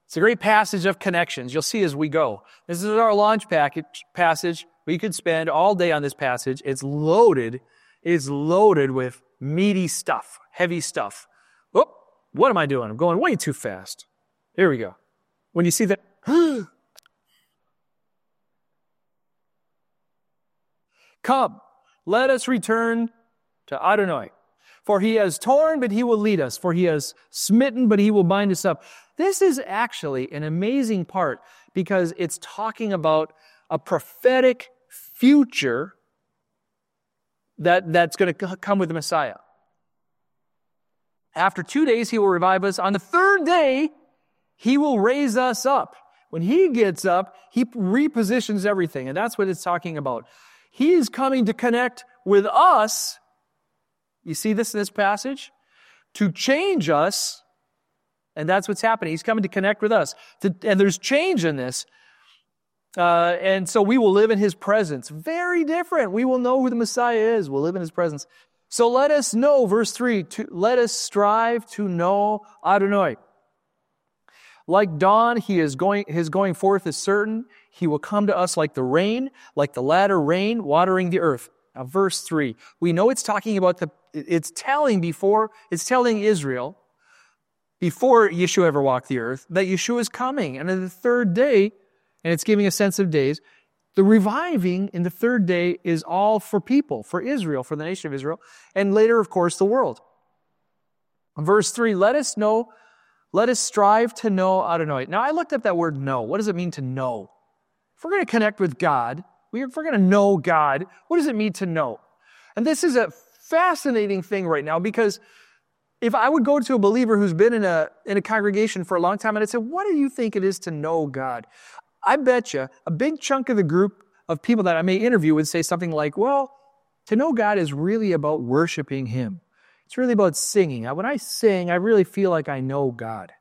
It's a great passage of connections. You'll see as we go. This is our launch passage. We could spend all day on this passage. It's loaded with meaty stuff, heavy stuff. Oh, what am I doing? I'm going way too fast. Here we go. When you see that, come, let us return to Adonai. For he has torn, but he will lead us. For he has smitten, but he will bind us up. This is actually an amazing part because it's talking about a prophetic future that's going to come with the Messiah. After 2 days, he will revive us. On the third day, he will raise us up. When he gets up, he repositions everything. And that's what it's talking about. He is coming to connect with us. You see this in this passage? To change us. And that's what's happening. He's coming to connect with us. And there's change in this. And so we will live in his presence. Very different. We will know who the Messiah is. We'll live in his presence. So let us know, verse 3, let us strive to know Adonai. Like dawn, his going forth is certain. He will come to us like the rain, like the latter rain, watering the earth. Now, verse 3, we know it's talking about it's telling Israel, before Yeshua ever walked the earth, that Yeshua is coming. And on the third day, and it's giving a sense of days, the reviving in the third day is all for people, for Israel, for the nation of Israel, and later, of course, the world. Verse 3, let us strive to know Adonai. Now, I looked up that word know. What does it mean to know? If we're going to connect with God, if we're going to know God, what does it mean to know? And this is a fascinating thing right now because if I would go to a believer who's been in a congregation for a long time and I'd say, what do you think it is to know God? I bet you a big chunk of the group of people that I may interview would say something like, well, to know God is really about worshiping him. It's really about singing. When I sing, I really feel like I know God.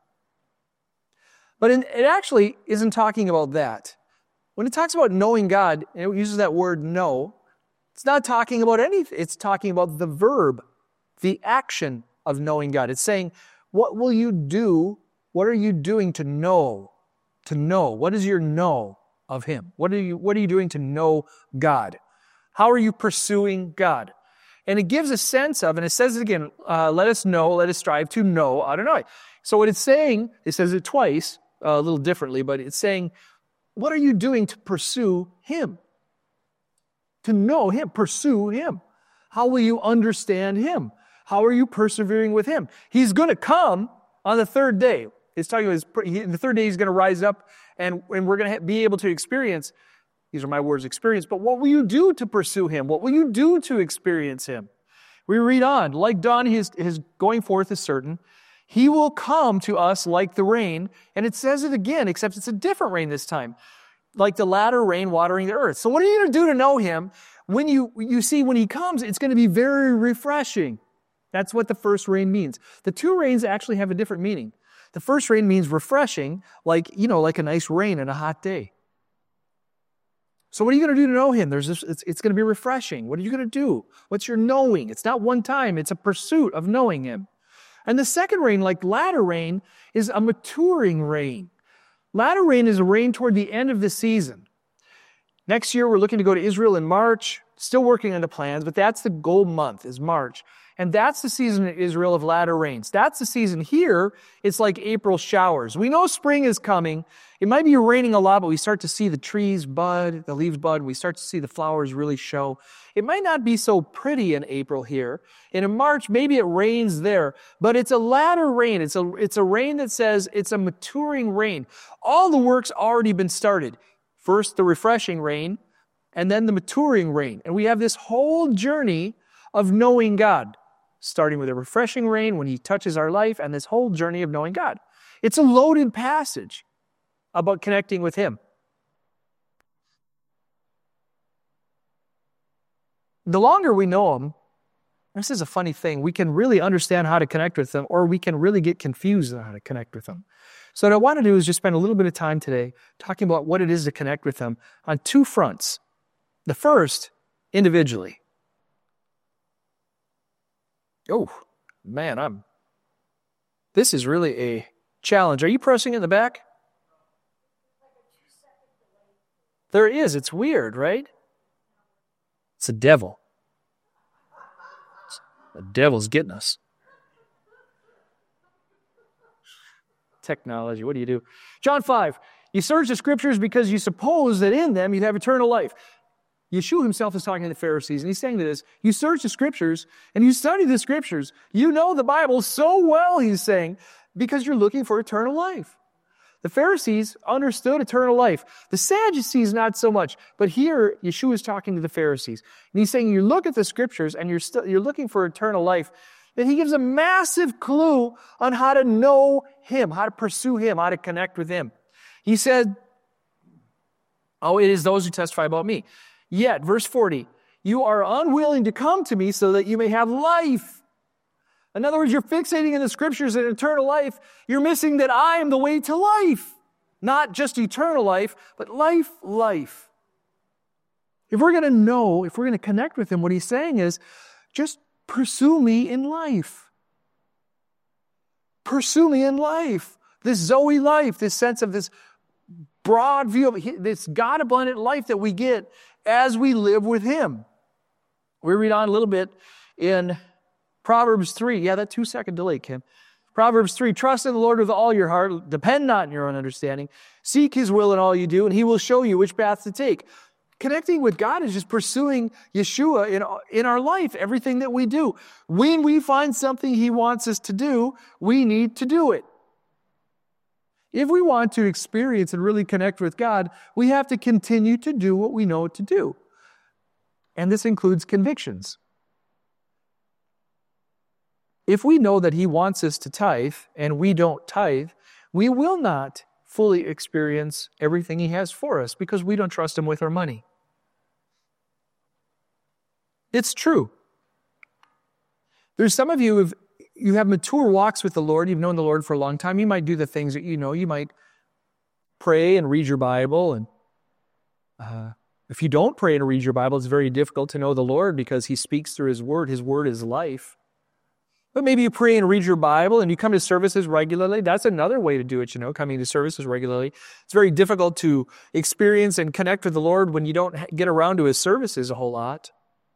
But it actually isn't talking about that. When it talks about knowing God, and it uses that word know, it's not talking about anything. It's talking about the verb, the action of knowing God. It's saying, what will you do? What are you doing to know? To know. What is your know of him? What are you doing to know God? How are you pursuing God? And it gives a sense of, and it says it again, let us strive to know Adonai. So what it's saying, it says it twice, a little differently, but it's saying, what are you doing to pursue him? To know him, pursue him. How will you understand him? How are you persevering with him? He's going to come on the third day. It's talking about the third day he's going to rise up and we're going to be able to experience, these are my words, experience, but what will you do to pursue him? What will you do to experience him? We read on, like dawn, his going forth is certain. He will come to us like the rain, and it says it again, except it's a different rain this time, like the latter rain watering the earth. So what are you going to do to know him? When you see when he comes, it's going to be very refreshing. That's what the first rain means. The two rains actually have a different meaning. The first rain means refreshing, like a nice rain on a hot day. So what are you going to do to know him? It's going to be refreshing. What are you going to do? What's your knowing? It's not one time. It's a pursuit of knowing him. And the second rain, like latter rain, is a maturing rain. Latter rain is a rain toward the end of the season. Next year, we're looking to go to Israel in March. Still working on the plans, but that's the goal month, is March. And that's the season in Israel of latter rains. That's the season here. It's like April showers. We know spring is coming. It might be raining a lot, but we start to see the trees bud, the leaves bud. We start to see the flowers really show. It might not be so pretty in April here. And in March, maybe it rains there. But it's a latter rain. It's a rain that says it's a maturing rain. All the work's already been started. First, the refreshing rain, and then the maturing rain. And we have this whole journey of knowing God, starting with a refreshing rain when he touches our life, and this whole journey of knowing God. It's a loaded passage about connecting with him. The longer we know him, this is a funny thing, we can really understand how to connect with him, or we can really get confused on how to connect with him. So what I want to do is just spend a little bit of time today talking about what it is to connect with him on two fronts. The first, individually. Oh, man, this is really a challenge. Are you pressing in the back? There is. It's weird, right? It's the devil. The devil's getting us. Technology, what do you do? John 5, you search the Scriptures because you suppose that in them you'd have eternal life. Yeshua himself is talking to the Pharisees, and he's saying to this, you search the Scriptures and you study the Scriptures. You know the Bible so well, he's saying, because you're looking for eternal life. The Pharisees understood eternal life. The Sadducees, not so much. But here, Yeshua is talking to the Pharisees. And he's saying, you look at the Scriptures and you're looking for eternal life. And he gives a massive clue on how to know him, how to pursue him, how to connect with him. He said, it is those who testify about me. Yet, verse 40, you are unwilling to come to me so that you may have life. In other words, you're fixating in the Scriptures and eternal life. You're missing that I am the way to life. Not just eternal life, but life. If we're going to know, if we're going to connect with him, what he's saying is, just pursue me in life. Pursue me in life. This Zoe life, this sense of this broad view of this God-abundant life that we get as we live with him. We read on a little bit in Proverbs 3. Yeah, that 2-second delay, Kim. Proverbs 3, trust in the Lord with all your heart. Depend not on your own understanding. Seek his will in all you do, and he will show you which path to take. Connecting with God is just pursuing Yeshua in our life, everything that we do. When we find something he wants us to do, we need to do it. If we want to experience and really connect with God, we have to continue to do what we know to do. And this includes convictions. If we know that he wants us to tithe and we don't tithe, we will not fully experience everything he has for us because we don't trust him with our money. It's true. There's some of you you have mature walks with the Lord. You've known the Lord for a long time. You might do the things that you know. You might pray and read your Bible. And if you don't pray and read your Bible, it's very difficult to know the Lord because he speaks through his word. His word is life. But maybe you pray and read your Bible and you come to services regularly. That's another way to do it, coming to services regularly. It's very difficult to experience and connect with the Lord when you don't get around to his services a whole lot.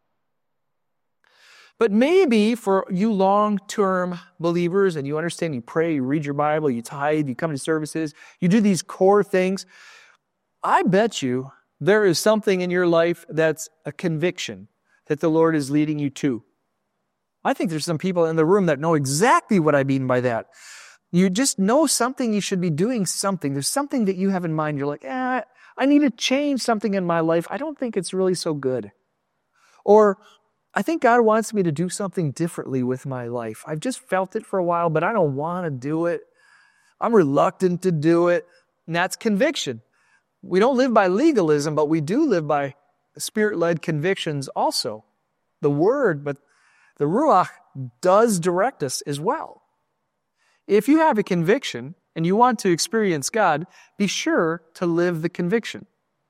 But maybe for you long-term believers and you understand, you pray, you read your Bible, you tithe, you come to services, you do these core things, I bet you there is something in your life that's a conviction that the Lord is leading you to. I think there's some people in the room that know exactly what I mean by that. You just know something, you should be doing something. There's something that you have in mind. You're like, I need to change something in my life. I don't think it's really so good. Or, I think God wants me to do something differently with my life. I've just felt it for a while, but I don't want to do it. I'm reluctant to do it. And that's conviction. We don't live by legalism, but we do live by Spirit-led convictions also. The Word, but the Ruach does direct us as well. If you have a conviction and you want to experience God, be sure to live the conviction.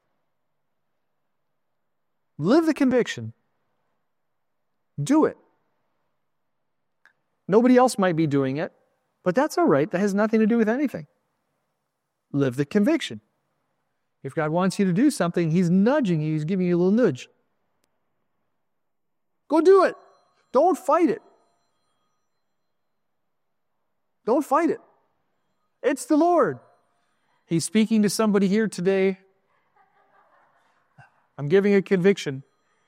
Live the conviction. Do it. Nobody else might be doing it, but that's all right. That has nothing to do with anything. Live the conviction. If God wants you to do something, he's nudging you. He's giving you a little nudge. Go do it. Don't fight it. Don't fight it. It's the Lord. He's speaking to somebody here today. I'm giving a conviction.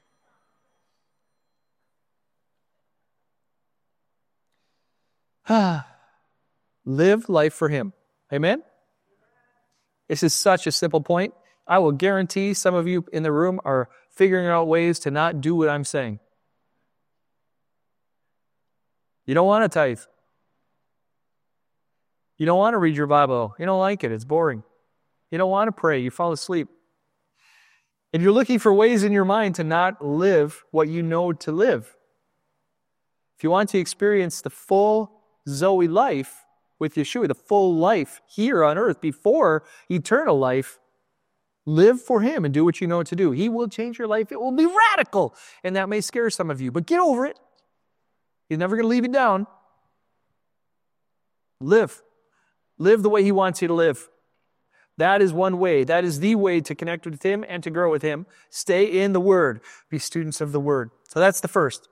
Live life for him. Amen? This is such a simple point. I will guarantee some of you in the room are figuring out ways to not do what I'm saying. You don't want to tithe. You don't want to read your Bible. You don't like it. It's boring. You don't want to pray. You fall asleep. And you're looking for ways in your mind to not live what you know to live. If you want to experience the full Zoe life with Yeshua, the full life here on earth before eternal life, live for him and do what you know to do. He will change your life. It will be radical. And that may scare some of you, but get over it. He's never going to leave you down. Live. Live the way he wants you to live. That is one way. That is the way to connect with Him and to grow with Him. Stay in the Word. Be students of the Word. So that's the first.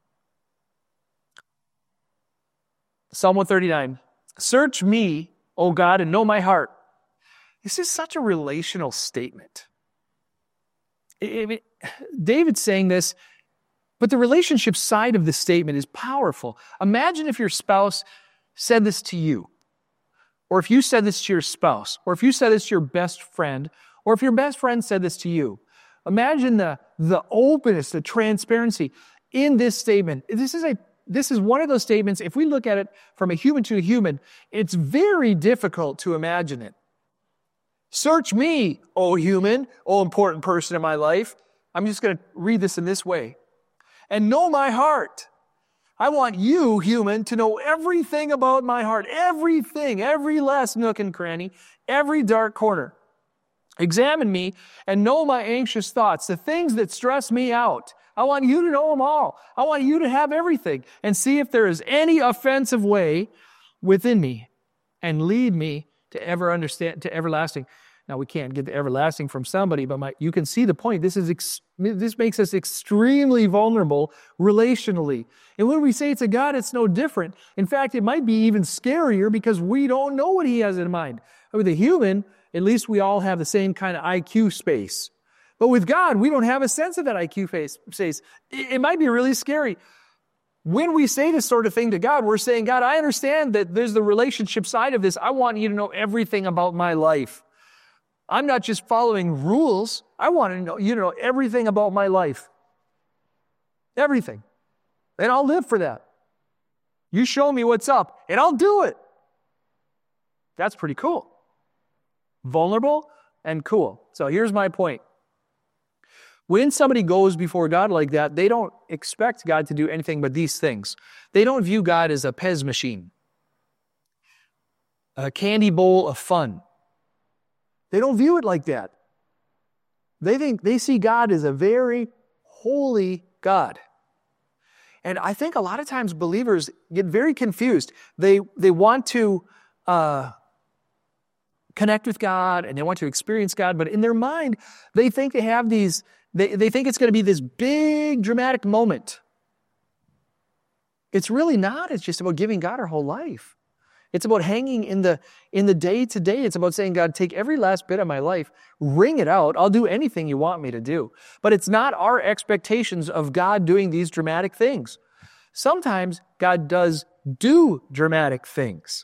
Psalm 139. Search me, O God, and know my heart. This is such a relational statement. David's saying this, but the relationship side of the statement is powerful. Imagine if your spouse said this to you, or if you said this to your spouse, or if you said this to your best friend, or if your best friend said this to you. Imagine the openness, the transparency in this statement. This is one of those statements, if we look at it from a human to a human, it's very difficult to imagine it. Search me, O human, O important person in my life. I'm just going to read this in this way. And know my heart. I want you, human, to know everything about my heart. Everything, every last nook and cranny, every dark corner. Examine me and know my anxious thoughts, the things that stress me out. I want you to know them all. I want you to have everything and see if there is any offensive way within me and lead me to everlasting. Now, we can't get the everlasting from somebody, but you can see the point. This makes us extremely vulnerable relationally. And when we say it's a God, it's no different. In fact, it might be even scarier because we don't know what He has in mind. With a human, at least we all have the same kind of IQ space. But with God, we don't have a sense of that IQ space. It might be really scary. When we say this sort of thing to God, we're saying, God, I understand that there's the relationship side of this. I want you to know everything about my life. I'm not just following rules. I want you to know everything about my life. Everything. And I'll live for that. You show me what's up, and I'll do it. That's pretty cool. Vulnerable and cool. So here's my point. When somebody goes before God like that, they don't expect God to do anything but these things. They don't view God as a Pez machine, a candy bowl of fun. They don't view it like that. They see God as a very holy God. And I think a lot of times believers get very confused. They want to connect with God and they want to experience God, but in their mind, they think they have these. They think it's going to be this big, dramatic moment. It's really not. It's just about giving God our whole life. It's about hanging in the day-to-day. It's about saying, God, take every last bit of my life, wring it out. I'll do anything you want me to do. But it's not our expectations of God doing these dramatic things. Sometimes God does do dramatic things.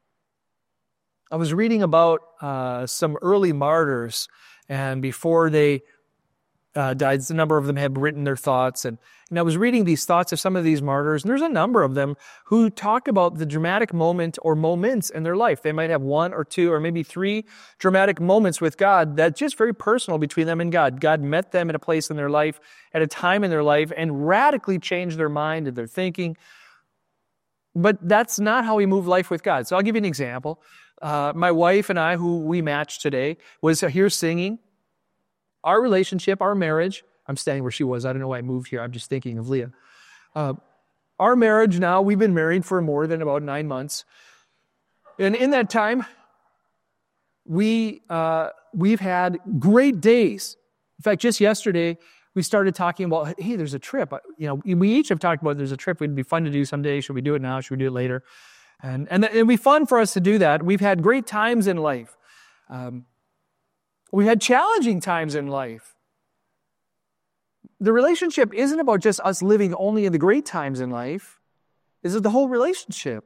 I was reading about some early martyrs, and before they died, a number of them had written their thoughts, and I was reading these thoughts of some of these martyrs, and there's a number of them who talk about the dramatic moment or moments in their life. They might have one or two or maybe three dramatic moments with God that's just very personal between them and God. God met them at a place in their life, at a time in their life, and radically changed their mind and their thinking. But that's not how we move life with God. So I'll give you an example. My wife and I, who we matched today, was here singing. Our relationship, our marriage, I'm standing where she was. I don't know why I moved here. I'm just thinking of Leah. Our marriage now, we've been married for more than about 9 months. And in that time, we've had great days. In fact, just yesterday, we started talking about, hey, there's a trip. We each have talked about there's a trip. It'd be fun to do someday. Should we do it now? Should we do it later? And it'd be fun for us to do that. We've had great times in life. We've had challenging times in life. The relationship isn't about just us living only in the great times in life. It's the whole relationship.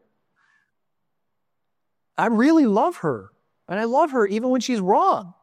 I really love her, and I love her even when she's wrong.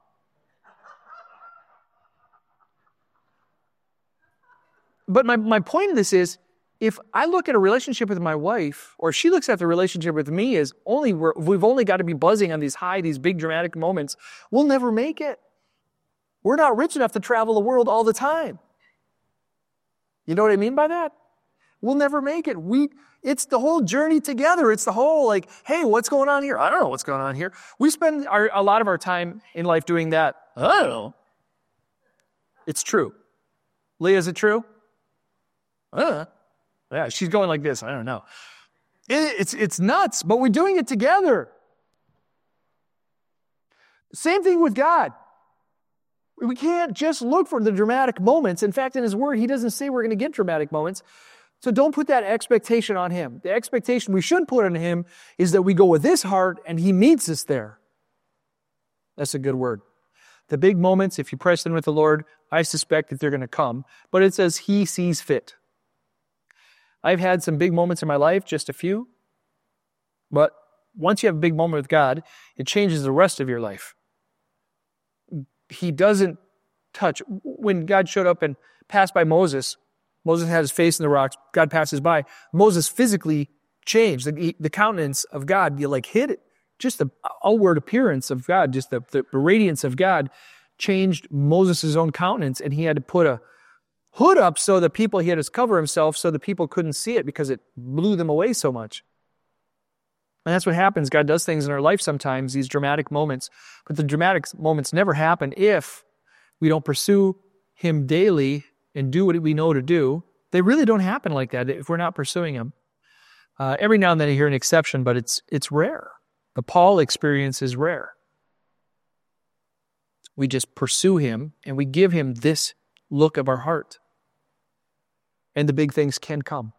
But my point of this is, if I look at a relationship with my wife, or she looks at the relationship with me as we've only got to be buzzing on these big dramatic moments, we'll never make it. We're not rich enough to travel the world all the time. You know what I mean by that? We'll never make it. It's the whole journey together. It's the whole hey, what's going on here? I don't know what's going on here. We spend a lot of our time in life doing that. I don't know. It's true. Leah, is it true? Yeah, she's going like this. I don't know. It's nuts, but we're doing it together. Same thing with God. We can't just look for the dramatic moments. In fact, in His Word, He doesn't say we're going to get dramatic moments. So don't put that expectation on Him. The expectation we should put on Him is that we go with this heart and He meets us there. That's a good word. The big moments, if you press in with the Lord, I suspect that they're going to come. But it says He sees fit. I've had some big moments in my life, just a few. But once you have a big moment with God, it changes the rest of your life. He doesn't touch. When God showed up and passed by Moses, Moses had his face in the rocks, God passes by. Moses physically changed. The countenance of God, you hit it. Just the outward appearance of God, just the radiance of God changed Moses' own countenance, and he had to put a hood up so the people, he had to cover himself so the people couldn't see it because it blew them away so much. And that's what happens. God does things in our life sometimes, these dramatic moments. But the dramatic moments never happen if we don't pursue Him daily and do what we know to do. They really don't happen like that if we're not pursuing Him. Every now and then I hear an exception, but it's rare. The Paul experience is rare. We just pursue Him and we give Him this look of our heart. And the big things can come.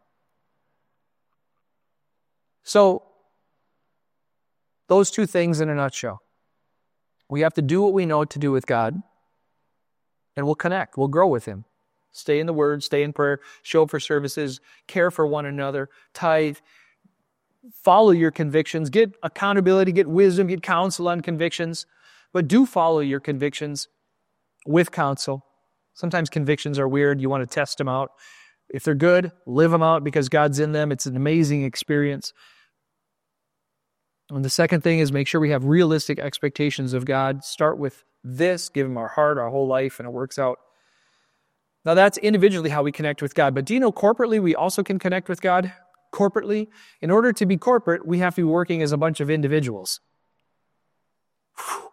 So, those two things in a nutshell. We have to do what we know to do with God, and we'll connect. We'll grow with Him. Stay in the Word, stay in prayer, show up for services, care for one another, tithe, follow your convictions, get accountability, get wisdom, get counsel on convictions, but do follow your convictions with counsel. Sometimes convictions are weird. You want to test them out. If they're good, live them out because God's in them. It's an amazing experience. And the second thing is make sure we have realistic expectations of God. Start with this, give Him our heart, our whole life, and it works out. Now that's individually how we connect with God. But do you know corporately we also can connect with God? Corporately? In order to be corporate, we have to be working as a bunch of individuals. Whew.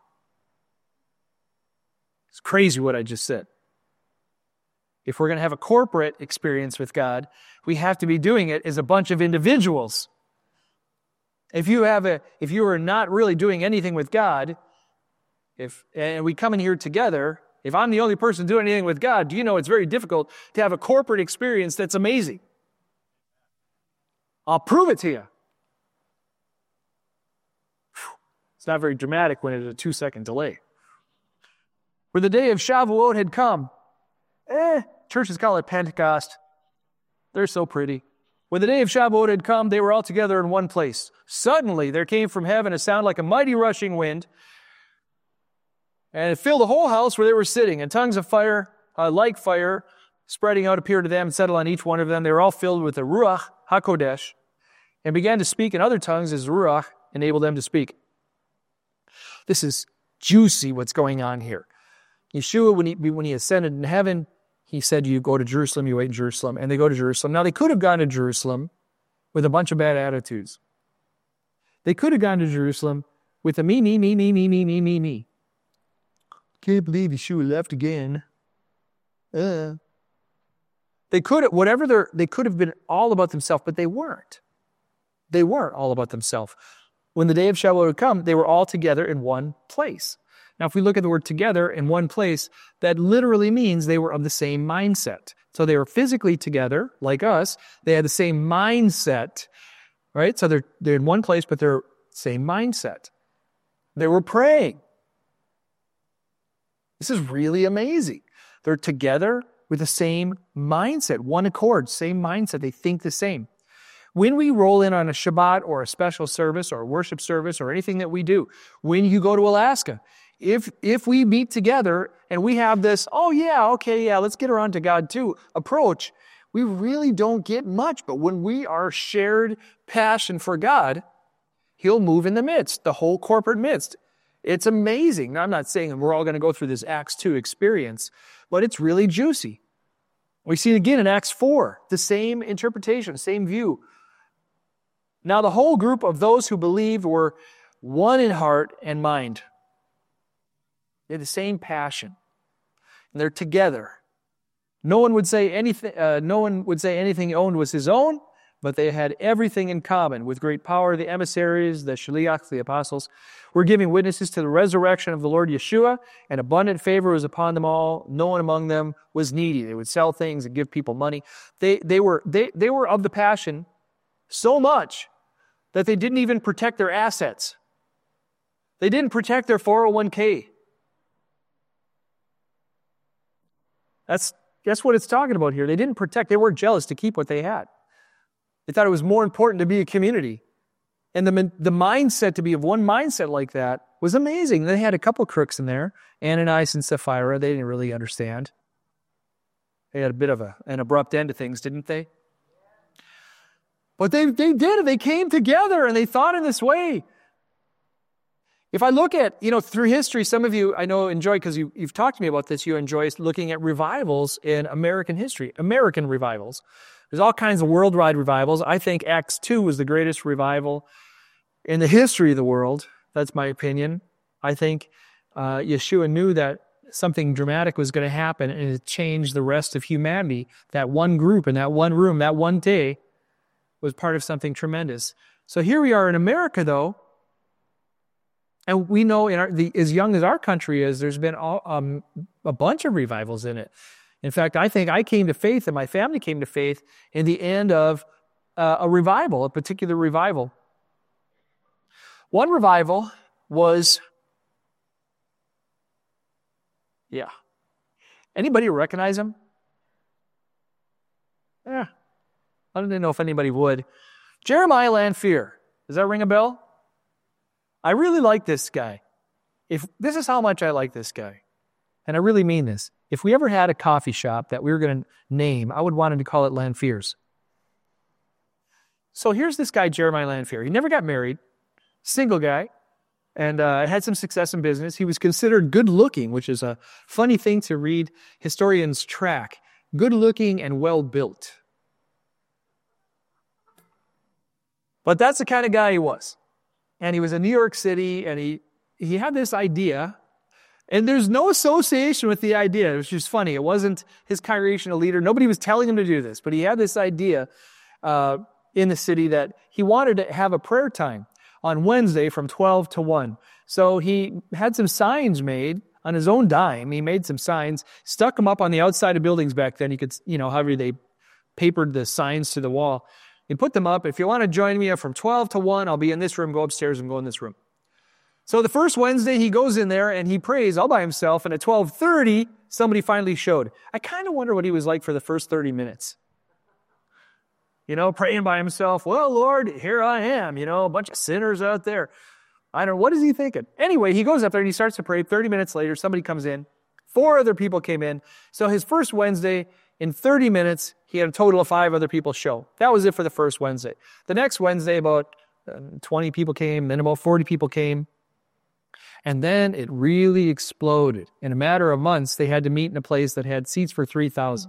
It's crazy what I just said. If we're going to have a corporate experience with God, we have to be doing it as a bunch of individuals. If you are not really doing anything with God, and we come in here together, if I'm the only person doing anything with God, do you know it's very difficult to have a corporate experience that's amazing? I'll prove it to you. It's not very dramatic when it's a 2-second delay. Where the day of Shavuot had come, churches call it Pentecost. They're so pretty. When the day of Shavuot had come, they were all together in one place. Suddenly there came from heaven a sound like a mighty rushing wind, and it filled the whole house where they were sitting, and tongues of fire, like fire, spreading out appeared to them and settled on each one of them. They were all filled with the Ruach HaKodesh, and began to speak in other tongues as Ruach enabled them to speak. This is juicy what's going on here. Yeshua, when he ascended in heaven, He said, you go to Jerusalem, you wait in Jerusalem, and they go to Jerusalem. Now, they could have gone to Jerusalem with a bunch of bad attitudes. They could have gone to Jerusalem with a me. Can't believe Yeshua left again. They could have been all about themselves, but they weren't. They weren't all about themselves. When the day of Shavuot had come, they were all together in one place. Now, if we look at the word together in one place, that literally means they were of the same mindset. So they were physically together, like us. They had the same mindset, right? So they're in one place, but they're same mindset. They were praying. This is really amazing. They're together with the same mindset, one accord, same mindset. They think the same. When we roll in on a Shabbat or a special service or a worship service or anything that we do, when you go to Alaska, if we meet together and we have this, let's get around to God too, approach, we really don't get much. But when we are shared passion for God, He'll move in the midst, the whole corporate midst. It's amazing. Now, I'm not saying we're all going to go through this Acts 2 experience, but it's really juicy. We see it again in Acts 4, the same interpretation, same view. Now, the whole group of those who believed were one in heart and mind. They had the same passion, and they're together. No one would say anything he owned was his own, but they had everything in common. With great power, the emissaries, the shaliachs, the apostles, were giving witnesses to the resurrection of the Lord Yeshua, and abundant favor was upon them all. No one among them was needy. They would sell things and give people money. They were of the passion so much that they didn't even protect their assets. They didn't protect their 401k. That's what it's talking about here. They didn't protect. They weren't jealous to keep what they had. They thought it was more important to be a community. And the mindset to be of one mindset like that was amazing. They had a couple crooks in there, Ananias and Sapphira. They didn't really understand. They had a bit of an abrupt end to things, didn't they? But they did it. They came together and they thought in this way. If I look at, through history, some of you I know enjoy, because you've talked to me about this, you enjoy looking at revivals in American history, American revivals. There's all kinds of worldwide revivals. I think Acts 2 was the greatest revival in the history of the world. That's my opinion. I think Yeshua knew that something dramatic was going to happen, and it changed the rest of humanity. That one group in that one room, that one day, was part of something tremendous. So here we are in America, though, and we know as young as our country is, there's been a bunch of revivals in it. In fact, I think I came to faith and my family came to faith in the end of a revival, a particular revival. One revival was, anybody recognize him? I don't know if anybody would. Jeremiah Lanphier. Does that ring a bell? I really like this guy. This is how much I like this guy. And I really mean this. If we ever had a coffee shop that we were going to name, I would want him to call it Lanphier's. So here's this guy, Jeremiah Lanphier. He never got married, single guy, and had some success in business. He was considered good-looking, which is a funny thing to read historians track. Good-looking and well-built. But that's the kind of guy he was. And he was in New York City, and he had this idea. And there's no association with the idea, which is funny. It wasn't his congregational leader. Nobody was telling him to do this. But he had this idea in the city that he wanted to have a prayer time on Wednesday from 12 to 1. So he had some signs made on his own dime. He made some signs, stuck them up on the outside of buildings back then. You could, however they papered the signs to the wall. He put them up. If you want to join me from 12 to 1, I'll be in this room. Go upstairs and go in this room. So the first Wednesday, he goes in there and he prays all by himself. And at 12:30, somebody finally showed. I kind of wonder what he was like for the first 30 minutes. Praying by himself. Well, Lord, here I am. A bunch of sinners out there. I don't know. What is he thinking? Anyway, he goes up there and he starts to pray. 30 minutes later, somebody comes in. 4 other people came in. So his first Wednesday, in 30 minutes, he had a total of 5 other people show. That was it for the first Wednesday. The next Wednesday, about 20 people came, then about 40 people came. And then it really exploded. In a matter of months, they had to meet in a place that had seats for 3,000.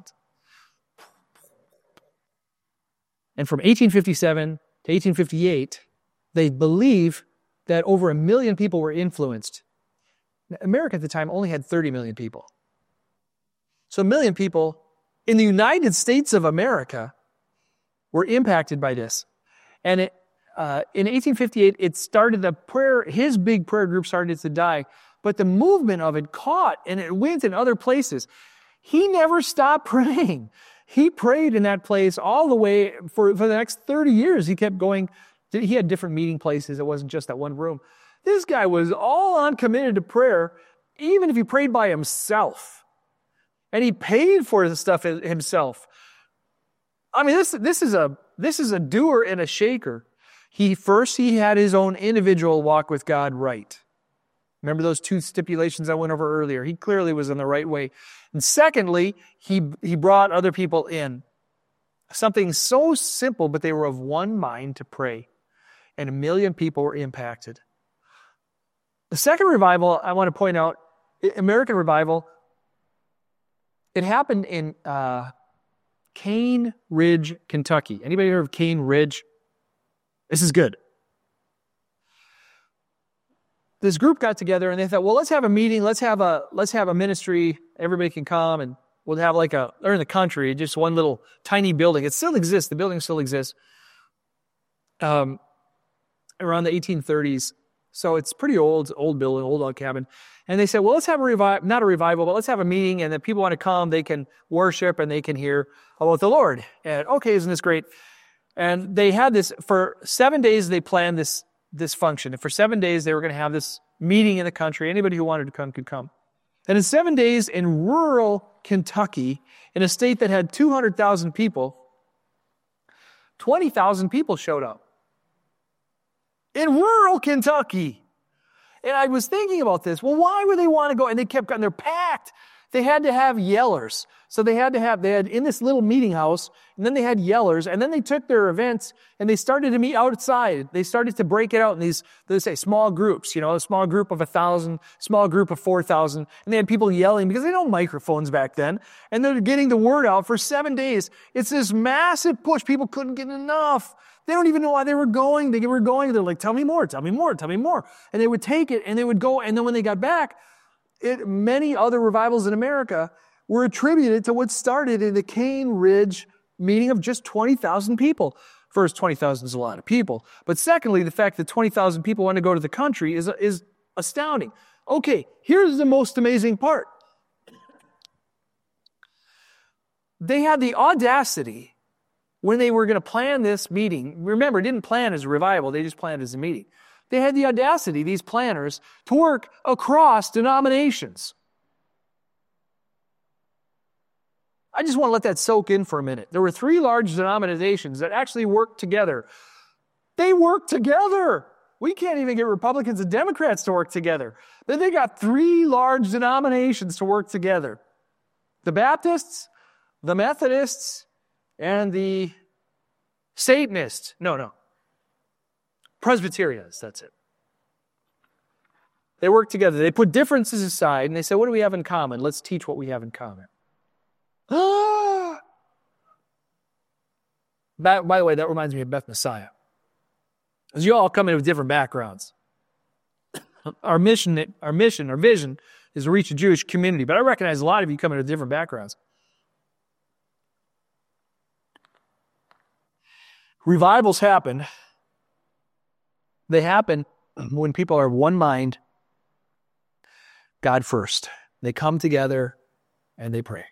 And from 1857 to 1858, they believe that over 1 million people were influenced. America at the time only had 30 million people. So 1 million people in the United States of America were impacted by this. And in 1858, it started his big prayer group started to die, but the movement of it caught and it went in other places. He never stopped praying. He prayed in that place all the way for the next 30 years. He kept going. He had different meeting places. It wasn't just that one room. This guy was all on committed to prayer, even if he prayed by himself. And he paid for the stuff himself. I mean, this is a doer and a shaker. He had his own individual walk with God right. Remember those 2 stipulations I went over earlier? He clearly was in the right way. And secondly, he brought other people in. Something so simple, but they were of one mind to pray. And 1 million people were impacted. The second revival I want to point out, American revival, it happened in Cane Ridge, Kentucky. Anybody heard of Cane Ridge? This is good. This group got together and they thought, well, let's have a meeting. Let's have a ministry. Everybody can come and we'll have they're in the country, just one little tiny building. It still exists. The building still exists. around the 1830s. So it's pretty old building, old log cabin. And they said, well, let's have not a revival, but let's have a meeting, and if people want to come, they can worship and they can hear about the Lord. And okay, isn't this great? And they had this, for 7 days they planned this function. And for 7 days they were going to have this meeting in the country. Anybody who wanted to come could come. And in 7 days in rural Kentucky, in a state that had 200,000 people, 20,000 people showed up. In rural Kentucky. And I was thinking about this. Well, why would they want to go? And they kept going. They're packed. They had to have yellers. So they had in this little meeting house, and then they had yellers, and then they took their events and they started to meet outside. They started to break it out in these, they say, small groups, a small group of 1,000, small group of 4,000. And they had people yelling because they had no microphones back then. And they're getting the word out for 7 days. It's this massive push. People couldn't get enough. They don't even know why they were going. They were going. They're like, tell me more, tell me more, tell me more. And they would take it and they would go. And then when they got back, many other revivals in America were attributed to what started in the Cane Ridge meeting of just 20,000 people. First, 20,000 is a lot of people. But secondly, the fact that 20,000 people want to go to the country is astounding. Okay, here's the most amazing part. They had the audacity when they were going to plan this meeting. Remember, it didn't plan as a revival. They just planned as a meeting. They had the audacity, these planners, to work across denominations. I just want to let that soak in for a minute. There were 3 large denominations that actually worked together. They worked together. We can't even get Republicans and Democrats to work together. Then they got 3 large denominations to work together. The Baptists, the Methodists, and the Satanists. No. Presbyterians, that's it. They worked together. They put differences aside, and they said, what do we have in common? Let's teach what we have in common. By the way, that reminds me of Beth Messiah. Because you all come in with different backgrounds. Our mission, our vision is to reach a Jewish community. But I recognize a lot of you come in with different backgrounds. Revivals happen. They happen when people are of one mind, God first. They come together and they pray.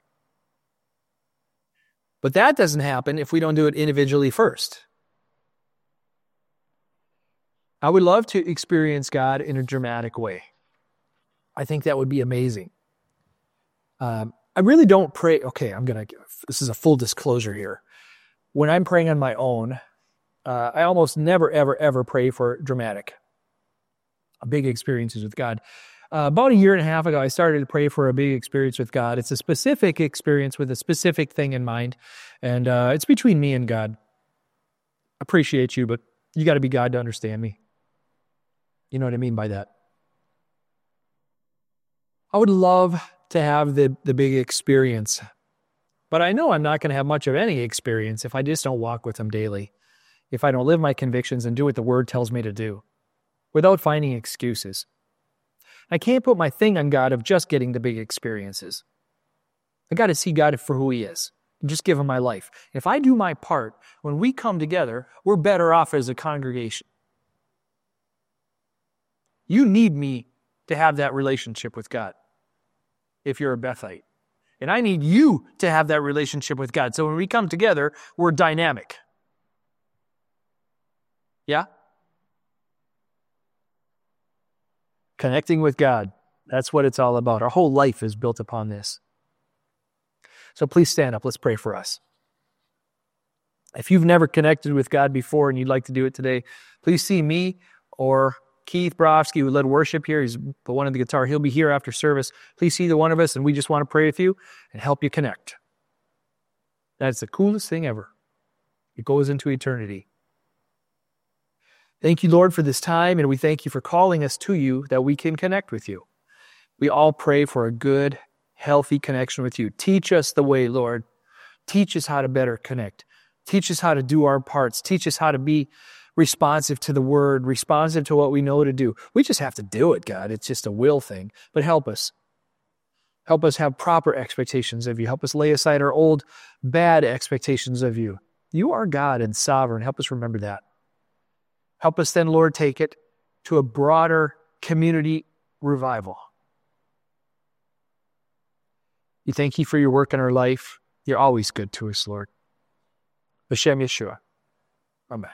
But that doesn't happen if we don't do it individually first. I would love to experience God in a dramatic way. I think that would be amazing. I really don't pray. Okay, this is a full disclosure here. When I'm praying on my own, I almost never, ever pray for dramatic, big experiences with God. About 1.5 years ago, I started to pray for a big experience with God. It's a specific experience with a specific thing in mind, and it's between me and God. I appreciate you, but you got to be God to understand me. You know what I mean by that? I would love to have the big experience, but I know I'm not going to have much of any experience if I just don't walk with Him daily, if I don't live my convictions and do what the Word tells me to do, without finding excuses. I can't put my thing on God of just getting the big experiences. I got to see God for who He is and just give Him my life. If I do my part, when we come together, we're better off as a congregation. You need me to have that relationship with God if you're a Bethite. And I need you to have that relationship with God. So when we come together, we're dynamic. Yeah? Connecting with God. That's what it's all about. Our whole life is built upon this. So please stand up. Let's pray for us. If you've never connected with God before and you'd like to do it today, please see me or Keith Brofsky, who led worship here. He's the one on the guitar. He'll be here after service. Please see the one of us, and we just want to pray with you and help you connect. That's the coolest thing ever. It goes into eternity. Thank you, Lord, for this time, and we thank you for calling us to you that we can connect with you. We all pray for a good, healthy connection with you. Teach us the way, Lord. Teach us how to better connect. Teach us how to do our parts. Teach us how to be responsive to the Word, responsive to what we know to do. We just have to do it, God. It's just a will thing. But help us. Help us have proper expectations of you. Help us lay aside our old, bad expectations of you. You are God and sovereign. Help us remember that. Help us then, Lord, take it to a broader community revival. We thank you for your work in our life. You're always good to us, Lord. B'Shem Yeshua. Amen.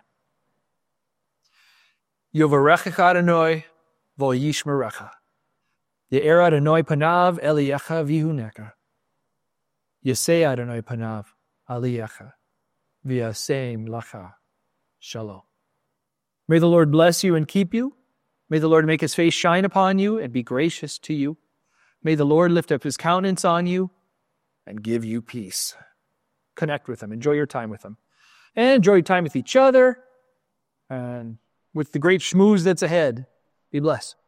Yovarechecha Adonai v'yishmerecha. Ye'er Adonai panav eliyecha v'yihuneka. Yaseh Adonai panav aliyecha v'yasem lacha. Shalom. May the Lord bless you and keep you. May the Lord make his face shine upon you and be gracious to you. May the Lord lift up his countenance on you and give you peace. Connect with him. Enjoy your time with him. And enjoy your time with each other and with the great schmooze that's ahead. Be blessed.